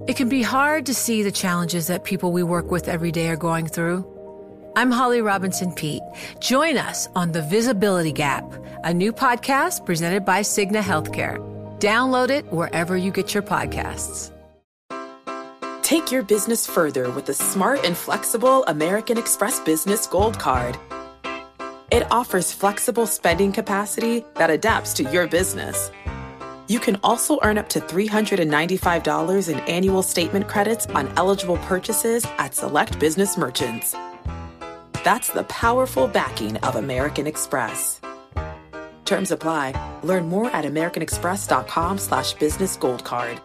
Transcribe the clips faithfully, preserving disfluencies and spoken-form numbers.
It can be hard to see the challenges that people we work with every day are going through. I'm Holly Robinson Peete. Join us on The Visibility Gap, a new podcast presented by Cigna Healthcare. Download it wherever you get your podcasts. Take your business further with the smart and flexible American Express Business Gold Card. It offers flexible spending capacity that adapts to your business. You can also earn up to three hundred ninety-five dollars in annual statement credits on eligible purchases at select business merchants. That's the powerful backing of American Express. Terms apply. Learn more at americanexpress.com slash business gold card.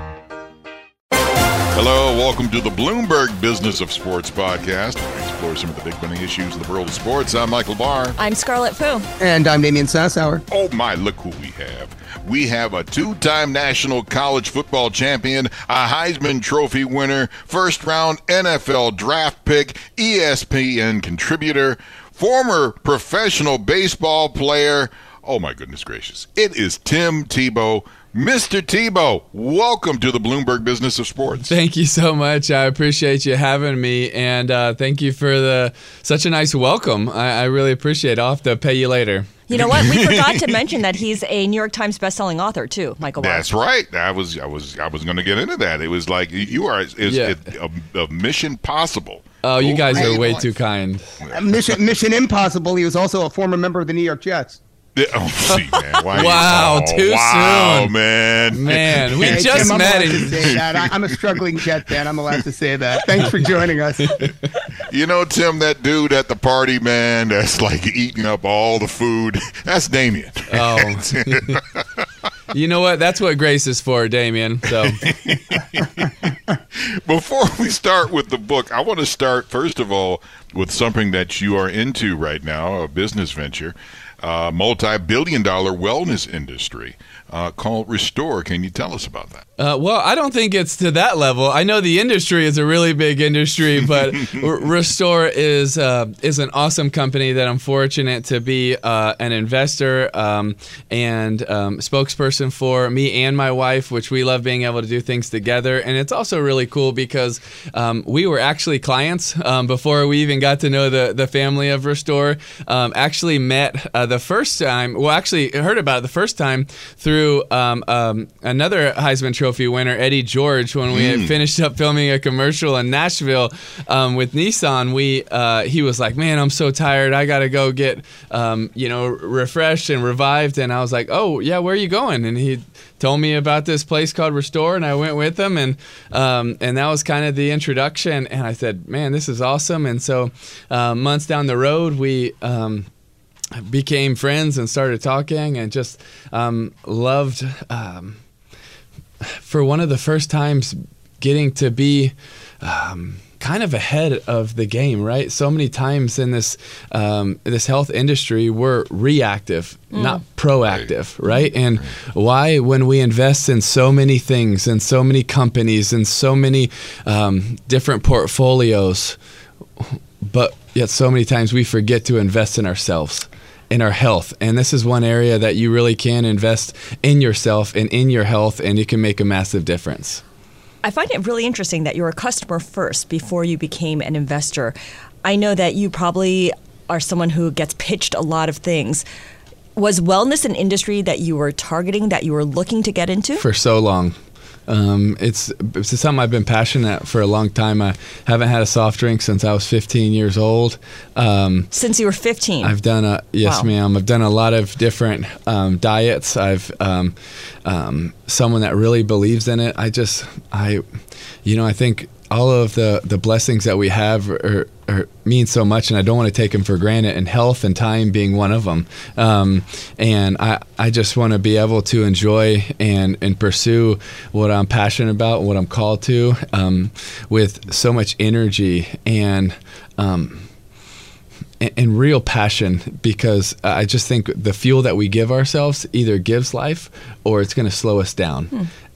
Hello, welcome to the Bloomberg Business of Sports podcast. We explore some of the big money issues in the world of sports. I'm Michael Barr. I'm Scarlett Fu. And I'm Damian Sassower. Oh my, look who we have. We have a two-time national college football champion, a Heisman Trophy winner, first-round N F L draft pick, E S P N contributor, former professional baseball player. Oh, my goodness gracious. It is Tim Tebow. Mister Tebow, welcome to the Bloomberg Business of Sports. Thank you so much. I appreciate you having me, and uh, thank you for the such a nice welcome. I, I really appreciate it. I'll have to pay you later. You know what? We forgot to mention that he's a New York Times bestselling author too, Michael Barr. That's right. I was, I was, I was going to get into that. It was like you are is Yeah. a, a Mission Possible. Oh, you guys Hey, are way boy. too kind. Mission Mission Impossible. He was also a former member of the New York Jets. Oh, see, man. Why Wow, oh, too wow, soon. man. Man, we Hey, just Tim, I'm met. allowed to And say that. I, I'm a struggling Jet fan. I'm allowed to say that. Thanks for joining us. You know, Tim, that dude at the party, man, that's like eating up all the food. That's Damien. oh, you know what? That's what Grace is for, Damien. So Before we start with the book, I want to start, first of all, with something that you are into right now, a business venture, a multi-billion dollar wellness industry uh, called Restore. Can you tell us about that? Uh, well, I don't think it's to that level. I know the industry is a really big industry, but R- Restore is uh, is an awesome company that I'm fortunate to be uh, an investor um, and um, spokesperson for, me and my wife, which we love being able to do things together. And it's also really cool because um, we were actually clients um, before we even got to know the, the family of Restore. Um, actually met uh, the first time, well, actually heard about it the first time through um, um, another Heisman Trophy winner, Eddie George, when we had finished up filming a commercial in Nashville um, with Nissan. We uh, he was like, "Man, I'm so tired. I gotta go get um, you know refreshed and revived." And I was like, "Oh yeah, where are you going?" And he told me about this place called Restore, and I went with him, and um, and that was kind of the introduction. And I said, "Man, this is awesome." And so uh, months down the road, we um, became friends and started talking, and just um, loved. Um, for one of the first times getting to be um, kind of ahead of the game, right? So many times in this um, this health industry, we're reactive, mm. not proactive, right? And why, when we invest in so many things and so many companies and so many um, different portfolios, but yet so many times we forget to invest in ourselves, in our health. And this is one area that you really can invest in yourself and in your health, and it can make a massive difference. I find it really interesting that you're a customer first before you became an investor. I know that you probably are someone who gets pitched a lot of things. Was wellness an industry that you were targeting, that you were looking to get into? For so long. Um, it's, it's something I've been passionate for a long time. I haven't had a soft drink since I was fifteen years old. Um, Since you were fifteen? I've done a, yes, Wow. ma'am. I've done a lot of different um, diets. I've um, um, someone that really believes in it. I just, I, you know, I think all of the, the blessings that we have are, are, mean so much, and I don't want to take them for granted, and health and time being one of them. Um, and I, I just want to be able to enjoy and, and pursue what I'm passionate about, what I'm called to, um, with so much energy and um, and, and real passion, because I just think the fuel that we give ourselves either gives life or it's going to slow us down. Hmm.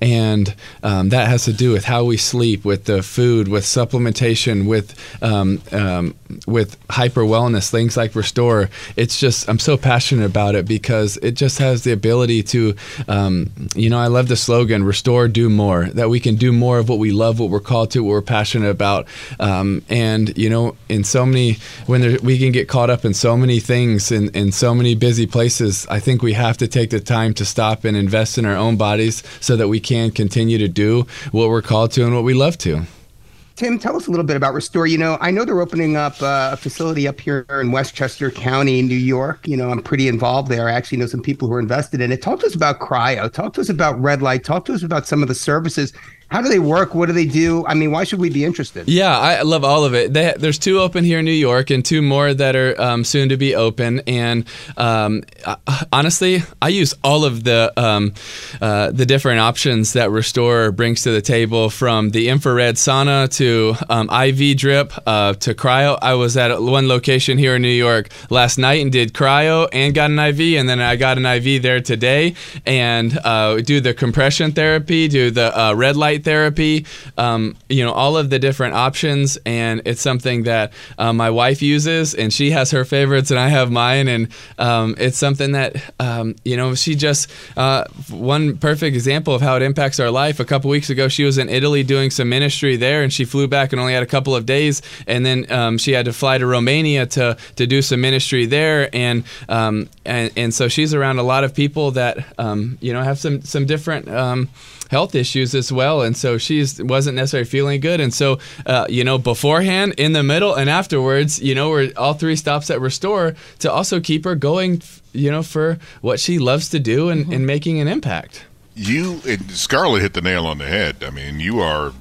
And um, that has to do with how we sleep, with the food, with supplementation, with um, um, with hyper wellness, things like Restore. It's just, I'm so passionate about it because it just has the ability to, um, you know, I love the slogan, Restore, do more, that we can do more of what we love, what we're called to, what we're passionate about. Um, and, you know, in so many, when there, we can get caught up in so many things in, in so many busy places, I think we have to take the time to stop and invest in our own bodies so that we can continue to do what we're called to and what we love to. Tim, tell us a little bit about Restore. You know, I know they're opening up uh, a facility up here in Westchester County, New York. You know, I'm pretty involved there. I actually know some people who are invested in it. Talk to us about cryo. Talk to us about red light. Talk to us about some of the services. How do they work? What do they do? I mean, why should we be interested? Yeah, I love all of it. They, there's two open here in New York and two more that are um, soon to be open. And um, honestly, I use all of the um, uh, the different options that Restore brings to the table, from the infrared sauna to um, I V drip uh, to cryo. I was at one location here in New York last night and did cryo and got an I V, and then I got an I V there today. And uh, do the compression therapy, do the uh, red light therapy, um, you know, all of the different options. And it's something that uh, my wife uses, and she has her favorites and I have mine. And um, it's something that, um, you know, she just, uh, one perfect example of how it impacts our life. A couple weeks ago, she was in Italy doing some ministry there, and she flew back and only had a couple of days. And then um, she had to fly to Romania to, to do some ministry there. And, um, and, and so she's around a lot of people that, um, you know, have some, some different, um, health issues as well, and so she wasn't necessarily feeling good. And so, uh, you know, beforehand, in the middle, and afterwards, you know, we're all three stops at Restore to also keep her going, you know, for what she loves to do and, mm-hmm. and making an impact. You, it, Scarlett hit the nail on the head. I mean, you are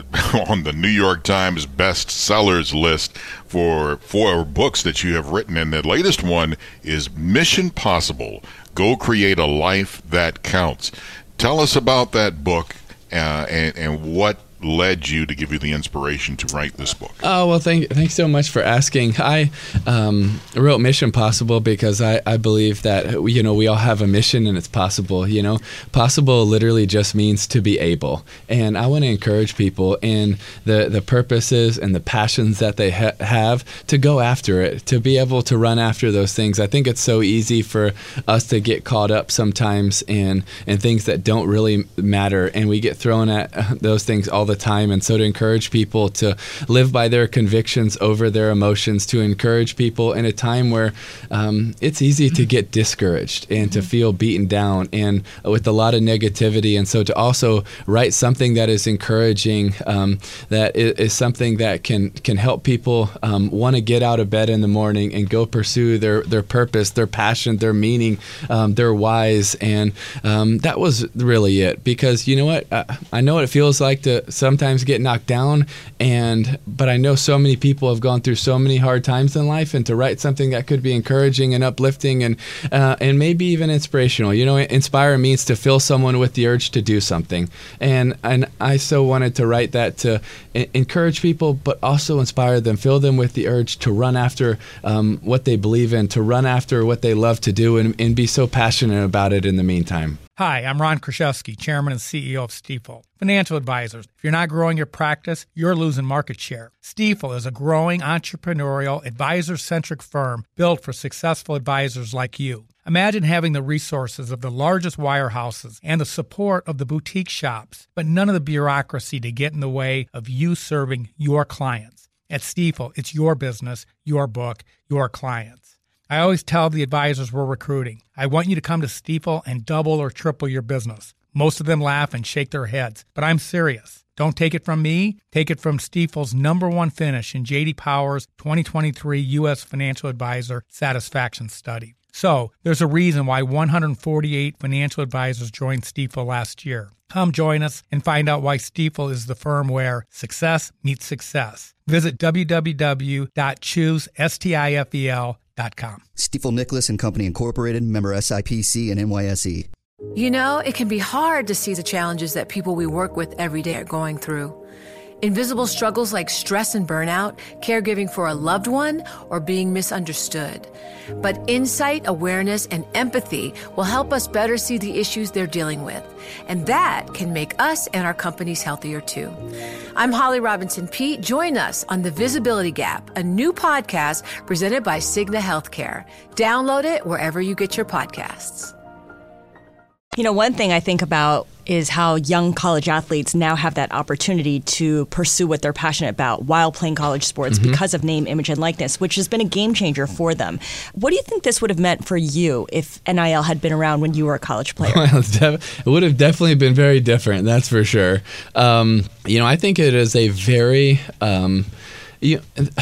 on the New York Times bestsellers list for four books that you have written, and the latest one is Mission Possible: Go Create a Life That Counts. Tell us about that book uh, and, and what led you to give you the inspiration to write this book. Oh, well, thank, thanks so much for asking. I um, wrote Mission Possible because I, I believe that, you know, we all have a mission and it's possible, you know. Possible literally just means to be able. And I want to encourage people in the, the purposes and the passions that they ha- have to go after it, to be able to run after those things. I think it's so easy for us to get caught up sometimes in, in things that don't really matter, and we get thrown at those things all the time. And so to encourage people to live by their convictions over their emotions, to encourage people in a time where um, it's easy to get discouraged and to feel beaten down and with a lot of negativity. And so to also write something that is encouraging, um, that is, is something that can can help people um, want to get out of bed in the morning and go pursue their, their purpose, their passion, their meaning, um, their whys. And um, that was really it. Because you know what? I, I know what it feels like to sometimes get knocked down, and but I know so many people have gone through so many hard times in life, and to write something that could be encouraging and uplifting and uh, and maybe even inspirational. You know, inspire means to fill someone with the urge to do something, and and I so wanted to write that to encourage people, but also inspire them, fill them with the urge to run after um, what they believe in, to run after what they love to do, and, and be so passionate about it in the meantime. Hi, I'm Ron Kraszewski, Chairman and C E O of Stifel. Financial advisors, if you're not growing your practice, you're losing market share. Stifel is a growing, entrepreneurial, advisor-centric firm built for successful advisors like you. Imagine having the resources of the largest wirehouses and the support of the boutique shops, but none of the bureaucracy to get in the way of you serving your clients. At Stifel, it's your business, your book, your clients. I always tell the advisors we're recruiting, I want you to come to Stifel and double or triple your business. Most of them laugh and shake their heads, but I'm serious. Don't take it from me. Take it from Stifel's number one finish in J D Power's twenty twenty-three U S Financial Advisor Satisfaction Study. So there's a reason why one hundred forty-eight financial advisors joined Stifel last year. Come join us and find out why Stifel is the firm where success meets success. Visit w w w dot choose stifel dot com. Stifel Nicholas and Company Incorporated, member S I P C and N Y S E. You know, it can be hard to see the challenges that people we work with every day are going through. Invisible struggles like stress and burnout, caregiving for a loved one, or being misunderstood. But insight, awareness, and empathy will help us better see the issues they're dealing with. And that can make us and our companies healthier too. I'm Holly Robinson Peete. Join us on The Visibility Gap, a new podcast presented by Cigna Healthcare. Download it wherever you get your podcasts. You know, one thing I think about is how young college athletes now have that opportunity to pursue what they're passionate about while playing college sports mm-hmm. because of name, image, and likeness, which has been a game changer for them. What do you think this would have meant for you if N I L had been around when you were a college player? Well, it would have definitely been very different, that's for sure. Um, you know, I think it is a very... Um, you,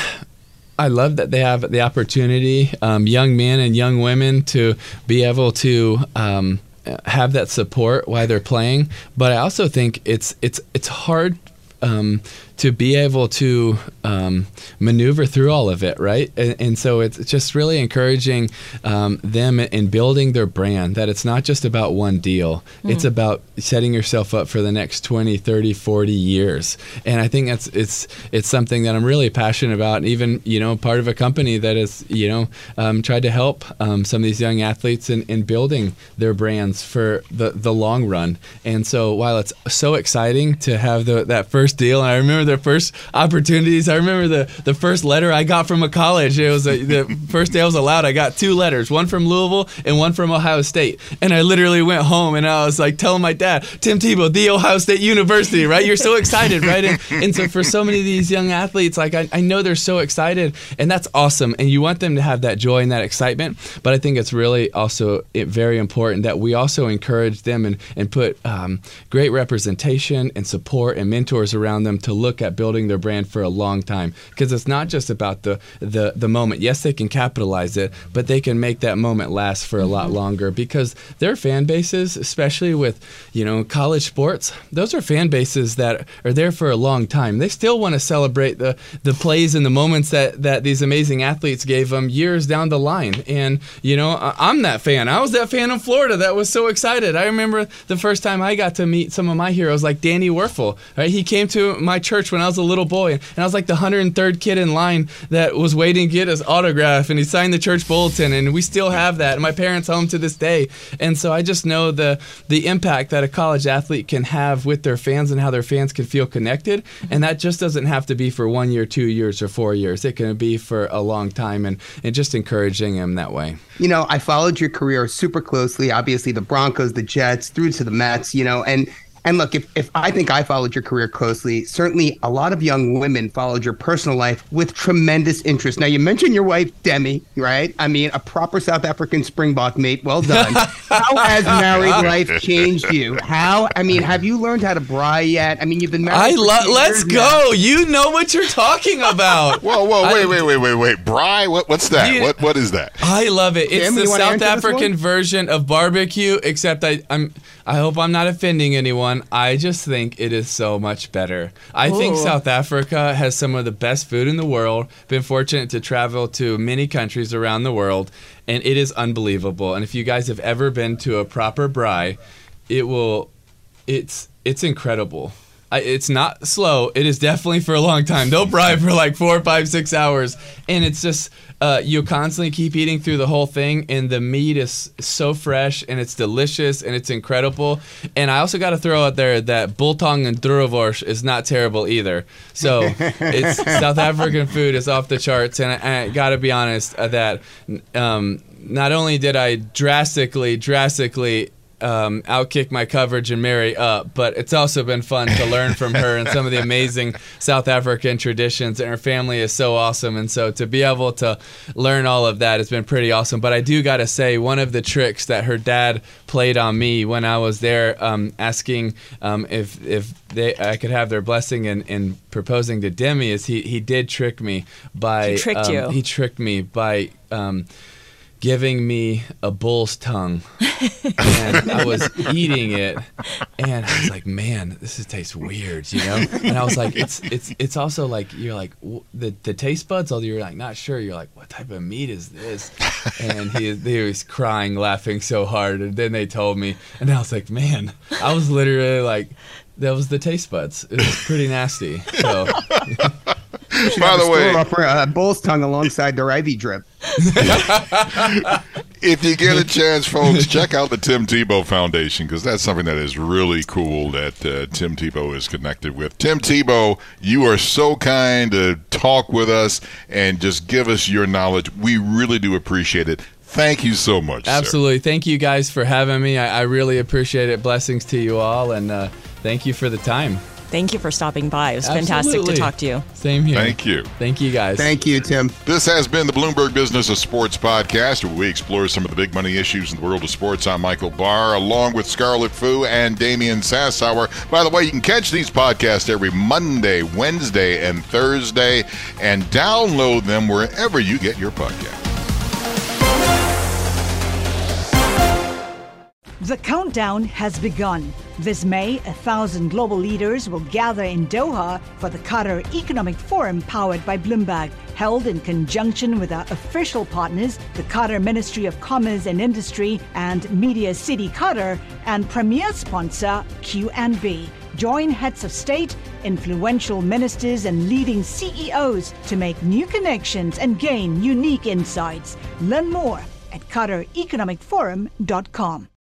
I love that they have the opportunity, um, young men and young women, to be able to... Um, have that support while they're playing, but I also think it's it's it's hard um, to be able to um, maneuver through all of it, right? And, and so it's just really encouraging um, them in building their brand, that it's not just about one deal. Mm-hmm. It's about setting yourself up for the next twenty, thirty, forty years. And I think that's it's it's something that I'm really passionate about, and even, you know, part of a company that has, you know, um, tried to help um, some of these young athletes in, in building their brands for the, the long run. And so while it's so exciting to have the, that first deal, and I remember the first opportunities. I remember the, the first letter I got from a college. It was a, the first day I was allowed. I got two letters, one from Louisville and one from Ohio State. And I literally went home and I was like telling my dad, Tim Tebow, the Ohio State University, right? You're so excited, right? And, and so for so many of these young athletes, like I, I know they're so excited, and that's awesome. And you want them to have that joy and that excitement. But I think it's really also very important that we also encourage them and, and put um, great representation and support and mentors around them to look at building their brand for a long time, because it's not just about the, the the moment. Yes, they can capitalize it, but they can make that moment last for a mm-hmm. lot longer, because their fan bases, especially with, you know, college sports, those are fan bases that are there for a long time. They still want to celebrate the the plays and the moments that that these amazing athletes gave them years down the line. And, you know, I'm that fan. I was that fan in Florida that was so excited. I remember the first time I got to meet some of my heroes, like Danny Werfel, right? He came to my church when I was a little boy, and I was like the one hundred third kid in line that was waiting to get his autograph, and he signed the church bulletin, and we still have that in my parents' home to this day. And so I just know the the impact that a college athlete can have with their fans and how their fans can feel connected, and that just doesn't have to be for one year, two years, or four years. It can be for a long time, and, and just encouraging them that way. You know, I followed your career super closely, obviously the Broncos, the Jets, through to the Mets, you know, and And look, if, if I think I followed your career closely, certainly a lot of young women followed your personal life with tremendous interest. Now, you mentioned your wife, Demi, right? I mean, a proper South African Springbok mate. Well done. How has married life changed you? How, I mean, have you learned how to braai yet? I mean, you've been married I for lo- Let's go. Now. You know what you're talking about. Whoa, whoa, wait, wait, wait, wait, wait. Braai? What, what's that? You, what, what is that? I love it. It's Tim, the South African version of barbecue, except I, I'm, I hope I'm not offending anyone. I just think think it is so much better. I Ooh. think South Africa has some of the best food in the world. Been fortunate to travel to many countries around the world, and it is unbelievable. And if you guys have ever been to a proper braai, it will, it's it's incredible. I, it's not slow. It is definitely for a long time. They'll braai for like four, five, six hours, and it's just uh, you constantly keep eating through the whole thing, and the meat is so fresh, and it's delicious, and it's incredible. And I also got to throw out there that biltong and droeworst is not terrible either. So it's South African food is off the charts, and I, I got to be honest uh, that um, not only did I drastically, drastically Um, outkick my coverage and marry up, but it's also been fun to learn from her and some of the amazing South African traditions, and her family is so awesome, and so to be able to learn all of that has been pretty awesome. But I do gotta say, one of the tricks that her dad played on me when I was there, um, asking um, if if they I could have their blessing in, in proposing to Demi, is he, he did trick me by he tricked um, you. he tricked me by um, giving me a bull's tongue, and I was eating it, and I was like, man, this is, tastes weird, you know? And I was like, it's it's it's also like, you're like, w- the the taste buds, although you're like not sure, you're like, what type of meat is this? And he, he was crying, laughing so hard, and then they told me, and I was like, man, I was literally like, that was the taste buds. It was pretty nasty. So. By the way, offer a bull's tongue alongside their Ivy drip. If you get a chance, folks, check out the Tim Tebow Foundation, because that's something that is really cool that uh, Tim Tebow is connected with. Tim Tebow, you are so kind to talk with us and just give us your knowledge. We really do appreciate it. Thank you so much. Absolutely. Sir. Thank you guys for having me. I, I really appreciate it. Blessings to you all, and uh, thank you for the time. Thank you for stopping by. It was Absolutely. fantastic to talk to you. Same here. Thank you. Thank you, guys. Thank you, Tim. This has been the Bloomberg Business of Sports podcast, where we explore some of the big money issues in the world of sports. I'm Michael Barr, along with Scarlett Fu and Damian Sassauer. By the way, you can catch these podcasts every Monday, Wednesday, and Thursday, and download them wherever you get your podcasts. The countdown has begun. This May, a thousand global leaders will gather in Doha for the Qatar Economic Forum powered by Bloomberg, held in conjunction with our official partners, the Qatar Ministry of Commerce and Industry and Media City Qatar, and premier sponsor Q and B. Join heads of state, influential ministers, and leading C E Os to make new connections and gain unique insights. Learn more at Qatar Economic Forum dot com.